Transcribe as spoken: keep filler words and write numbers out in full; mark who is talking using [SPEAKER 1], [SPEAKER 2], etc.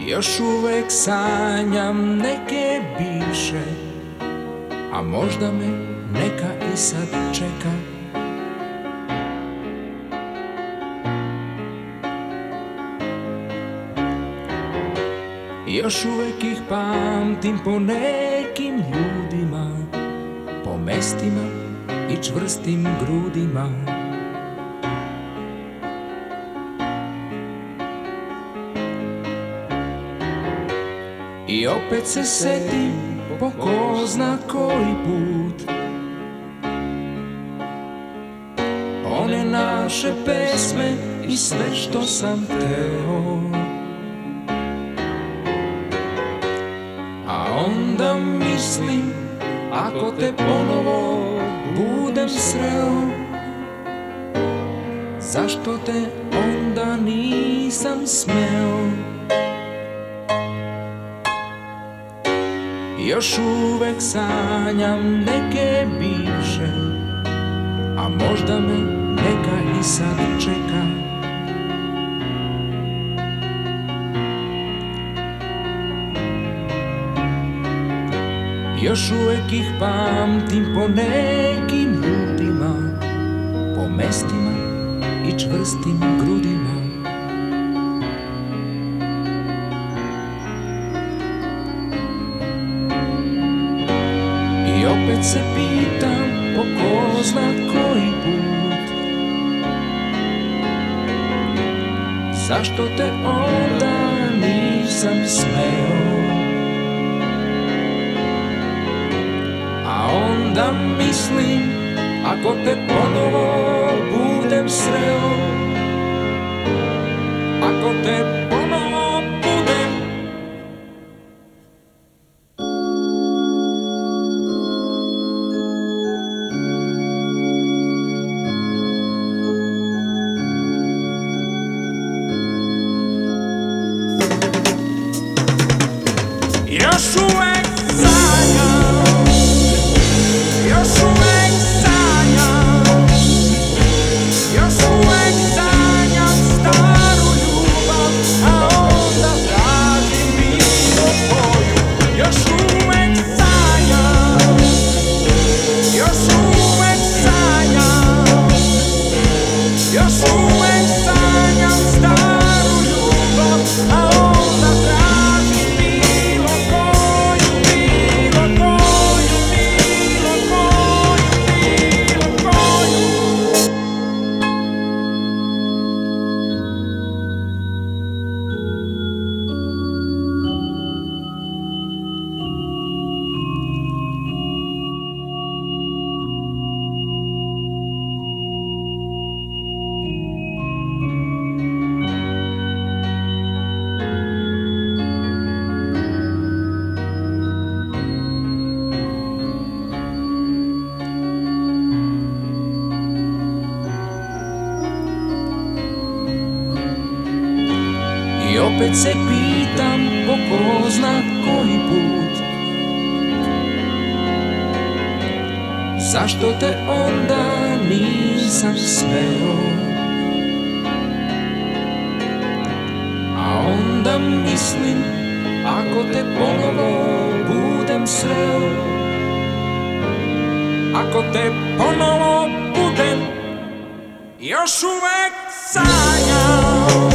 [SPEAKER 1] Još uvek sanjam neke bivše, a možda me neka i sad čeka. Još uvek ih pamtim po nekim ljudima, po mestima i čvrstim grudima. I opet se setim po ko zna koji put one naše pesme i sve što sam teo. A onda mislim, ako te ponovo budem sreo, zašto te onda nisam smeo? Još uvek sanjam neke bivše, a možda me neka i sad čeka. Još uvek ih pamtim po nekim ljudima, po mestima i čvrstim grudima. I opet se pitam po ko zna koji put, zašto te onda nisam smeo? A onda mislim, ako te ponovo budem sreo, ako te ponovo budem. Još uvek sanjam, još uvek sanjam, još uvek sanjam staru ljubav, a onda tražim bilo koju. Još uvek sanjam, još uvek sanjam, još uvek sanjam staru ljubav, a onda tražim bilo koju, bilo koju, bilo koju, bilo koju. I opet se pitam po ko zna koji put, zašto te onda nisam smeo? A onda mislim, ako te ponovo budem sreo, ako te ponovo budem, još uvek sanjam.